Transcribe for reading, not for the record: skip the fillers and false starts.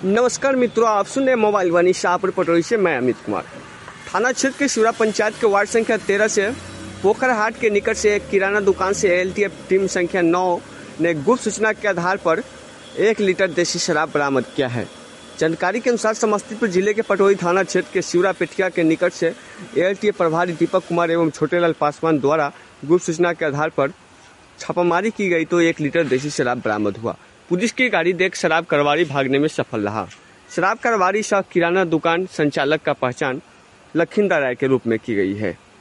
नमस्कार मित्रों, आप सुन रहे मोबाइल वानी शाहपुर पटोरी से मैं अमित कुमार। थाना क्षेत्र के शिवरा पंचायत के वार्ड संख्या 13 से पोखरहाट के निकट से एक किराना दुकान से एलटीएफ टीम संख्या 9 ने गुप्त सूचना के आधार पर 1 लीटर देसी शराब बरामद किया है। जानकारी के अनुसार समस्तीपुर जिले के पटोरी थाना क्षेत्र के शिवरा पेठिया के निकट से एलटीएफ प्रभारी दीपक कुमार एवं छोटेलाल पासवान द्वारा गुप्त सूचना के आधार पर छापामारी की गई तो 1 लीटर देसी शराब बरामद हुआ। पुलिस की गाड़ी देख शराब कारोबारी भागने में सफल रहा। शराब कारोबारी सह किराना दुकान संचालक का पहचान लखिंदर राय के रूप में की गई है।